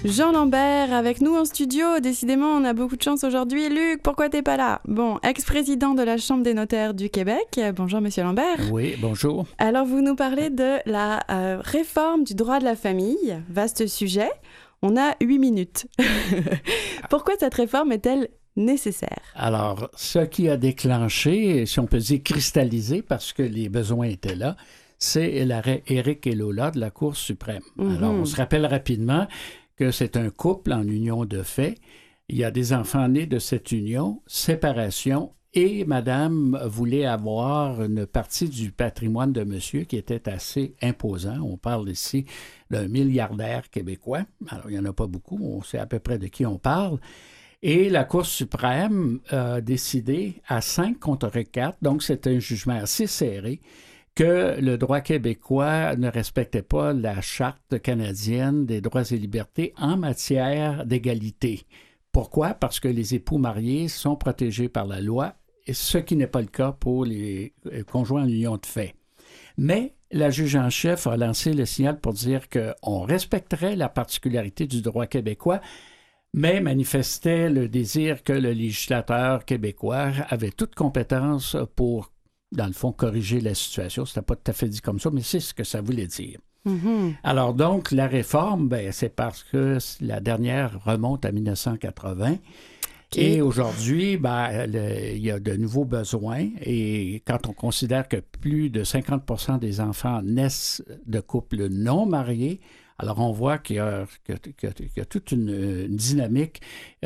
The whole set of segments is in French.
Jean Lambert avec nous en studio. Décidément, on a beaucoup de chance aujourd'hui. Luc, pourquoi t'es pas là? Bon, ex-président de la Chambre des notaires du Québec. Bonjour, monsieur Lambert. Oui, bonjour. Alors, vous nous parlez de la réforme du droit de la famille. Vaste sujet. On a 8 minutes. Pourquoi cette réforme est-elle nécessaire? Alors, ce qui a déclenché, si on peut dire cristallisé, parce que les besoins étaient là, c'est l'arrêt Éric et Lola de la Cour suprême. Alors, on se rappelle rapidement que c'est un couple en union de fait. Il y a des enfants nés de cette union, séparation, et madame voulait avoir une partie du patrimoine de monsieur qui était assez imposant. On parle ici d'un milliardaire québécois. Alors, il n'y en a pas beaucoup, on sait à peu près de qui on parle. Et la Cour suprême a décidé à 5 contre 4, donc c'est un jugement assez serré, que le droit québécois ne respectait pas la Charte canadienne des droits et libertés en matière d'égalité. Pourquoi? Parce que les époux mariés sont protégés par la loi, ce qui n'est pas le cas pour les conjoints en union de fait. Mais la juge en chef a lancé le signal pour dire qu'on respecterait la particularité du droit québécois, mais manifestait le désir que le législateur québécois avait toute compétence pour, dans le fond, corriger la situation. C'était pas tout à fait dit comme ça, mais c'est ce que ça voulait dire. Alors donc, la réforme, c'est parce que la dernière remonte à 1980. Et aujourd'hui, il y a de nouveaux besoins. Et quand on considère que plus de 50% des enfants naissent de couples non mariés, alors on voit qu'il y a toute une dynamique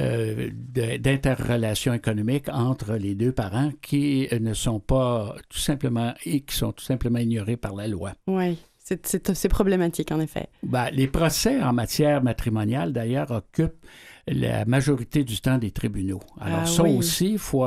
d'interrelation économique entre les deux parents qui ne sont pas tout simplement et qui sont tout simplement ignorés par la loi. Oui, c'est problématique en effet. Les procès en matière matrimoniale d'ailleurs occupent la majorité du temps des tribunaux. Alors aussi, il faut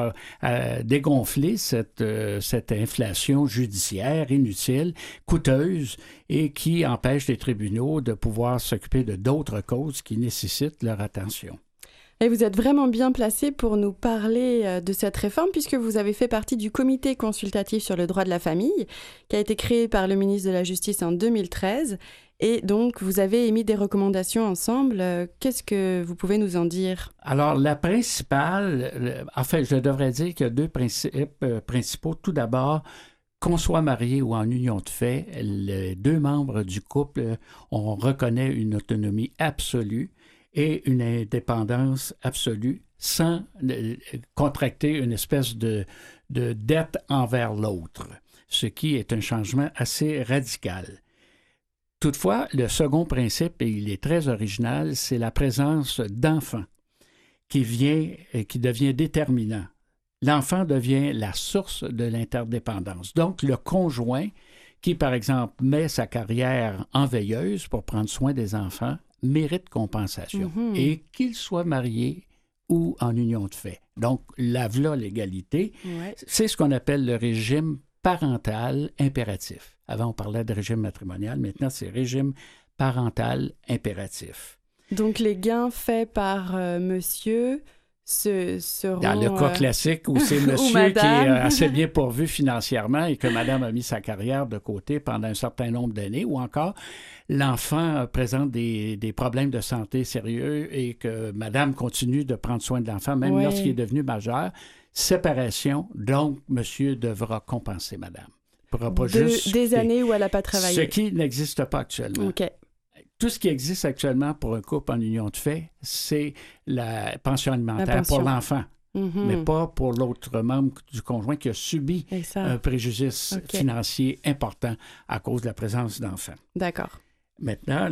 dégonfler cette inflation judiciaire inutile, coûteuse, et qui empêche les tribunaux de pouvoir s'occuper de d'autres causes qui nécessitent leur attention. Et vous êtes vraiment bien placé pour nous parler de cette réforme puisque vous avez fait partie du comité consultatif sur le droit de la famille qui a été créé par le ministre de la Justice en 2013. Et donc, vous avez émis des recommandations ensemble. Qu'est-ce que vous pouvez nous en dire? Alors, la principale, je devrais dire qu'il y a deux principes principaux. Tout d'abord, qu'on soit marié ou en union de fait, les deux membres du couple, on reconnaît une autonomie absolue et une indépendance absolue sans contracter une espèce de dette envers l'autre, ce qui est un changement assez radical. Toutefois, le second principe, et il est très original, c'est la présence d'enfants qui devient déterminant. L'enfant devient la source de l'interdépendance. Donc, le conjoint qui, par exemple, met sa carrière en veilleuse pour prendre soin des enfants, mérite compensation, et qu'il soit marié ou en union de fait. Donc, là, l'égalité, c'est ce qu'on appelle le régime parental impératif. Avant, on parlait de régime matrimonial, maintenant, c'est régime parental impératif. Donc, les gains faits par monsieur seront... Dans le cas classique où c'est monsieur qui est assez bien pourvu financièrement et que madame a mis sa carrière de côté pendant un certain nombre d'années, ou encore l'enfant présente des problèmes de santé sérieux et que madame continue de prendre soin de l'enfant, même lorsqu'il est devenu majeur, séparation, donc monsieur devra compenser madame. Des années où elle n'a pas travaillé. Ce qui n'existe pas actuellement. OK. Tout ce qui existe actuellement pour un couple en union de fait, c'est la pension alimentaire pour l'enfant, mais pas pour l'autre membre du conjoint qui a subi un préjudice financier important à cause de la présence d'enfants. D'accord. Maintenant,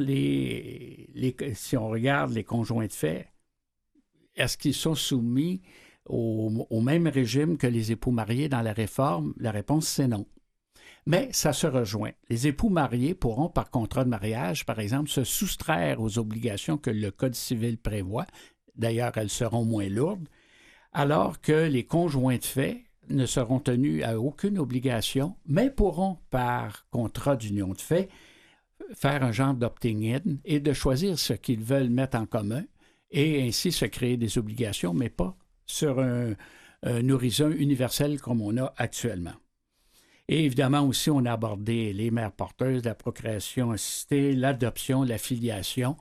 si on regarde les conjoints de fait, est-ce qu'ils sont soumis au même régime que les époux mariés dans la réforme? La réponse, c'est non. Mais ça se rejoint. Les époux mariés pourront, par contrat de mariage, par exemple, se soustraire aux obligations que le Code civil prévoit. D'ailleurs, elles seront moins lourdes, alors que les conjoints de fait ne seront tenus à aucune obligation, mais pourront, par contrat d'union de fait, faire un genre d'opting-in et de choisir ce qu'ils veulent mettre en commun et ainsi se créer des obligations, mais pas sur un horizon universel comme on a actuellement. Et évidemment aussi, on a abordé les mères porteuses, la procréation assistée, l'adoption, la filiation.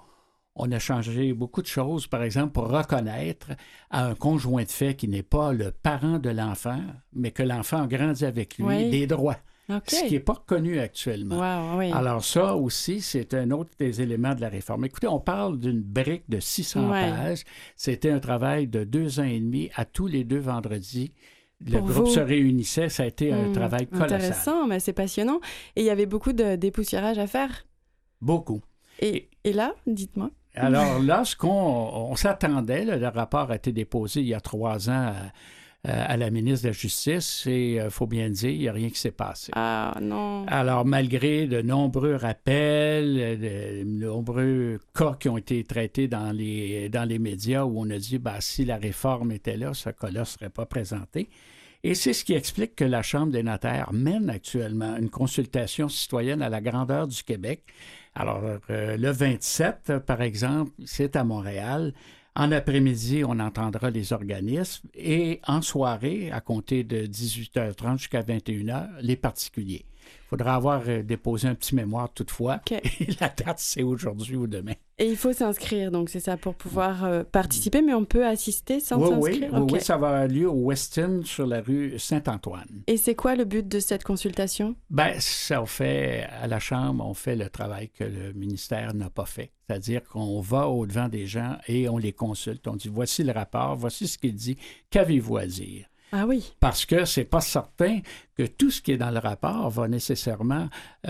On a changé beaucoup de choses, par exemple, pour reconnaître à un conjoint de fait qui n'est pas le parent de l'enfant, mais que l'enfant a grandi avec lui, des droits. Okay. Ce qui n'est pas reconnu actuellement. Wow, oui. Alors ça aussi, c'est un autre des éléments de la réforme. Écoutez, on parle d'une brique de 600 pages. C'était un travail de 2 ans et demi à tous les 2 vendredis. Le groupe se réunissait, ça a été un travail colossal. Intéressant, mais c'est passionnant. Et il y avait beaucoup de dépoussiérage à faire. Beaucoup. Et là, dites-moi. Alors là, on s'attendait, le rapport a été déposé il y a 3 ans à la ministre de la Justice et il faut bien dire, il n'y a rien qui s'est passé. Ah non. Alors, malgré de nombreux rappels, de nombreux cas qui ont été traités dans les médias où on a dit, si la réforme était là, ce cas-là ne serait pas présenté. Et c'est ce qui explique que la Chambre des notaires mène actuellement une consultation citoyenne à la grandeur du Québec. Alors, le 27, par exemple, c'est à Montréal. En après-midi, on entendra les organismes et en soirée, à compter de 18h30 jusqu'à 21h, les particuliers. Il faudra avoir déposé un petit mémoire toutefois. Okay. Et la date, c'est aujourd'hui ou demain. Et il faut s'inscrire, donc c'est ça, pour pouvoir participer, mais on peut assister sans s'inscrire? Oui, ça va avoir lieu au Westin sur la rue Saint-Antoine. Et c'est quoi le but de cette consultation? Ça, on fait, à la Chambre, on fait le travail que le ministère n'a pas fait. C'est-à-dire qu'on va au-devant des gens et on les consulte. On dit, voici le rapport, voici ce qu'il dit, qu'avez-vous à dire? Ah oui. Parce que c'est pas certain que tout ce qui est dans le rapport va nécessairement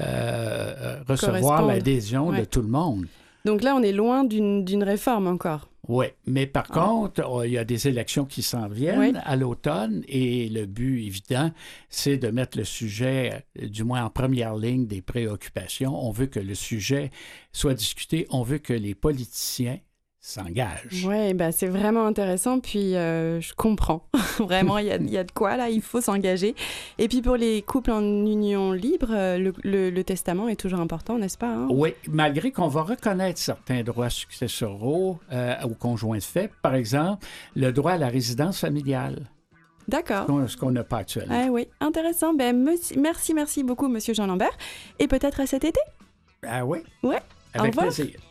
recevoir l'adhésion de tout le monde. Donc là, on est loin d'une réforme encore. Oui, mais par contre, il y a des élections qui s'en viennent à l'automne et le but évident, c'est de mettre le sujet, du moins en première ligne des préoccupations. On veut que le sujet soit discuté, on veut que les politiciens s'engagent. Oui, c'est vraiment intéressant, puis je comprends. Vraiment, il y a de quoi, là, il faut s'engager. Et puis pour les couples en union libre, le testament est toujours important, n'est-ce pas? Hein? Oui, malgré qu'on va reconnaître certains droits successoraux aux conjoints de fait, par exemple, le droit à la résidence familiale. D'accord. Ce qu'on n'a pas actuellement. Ah oui, intéressant. Merci beaucoup, Monsieur Jean Lambert. Et peut-être à cet été? Ah oui? Ouais. Avec plaisir.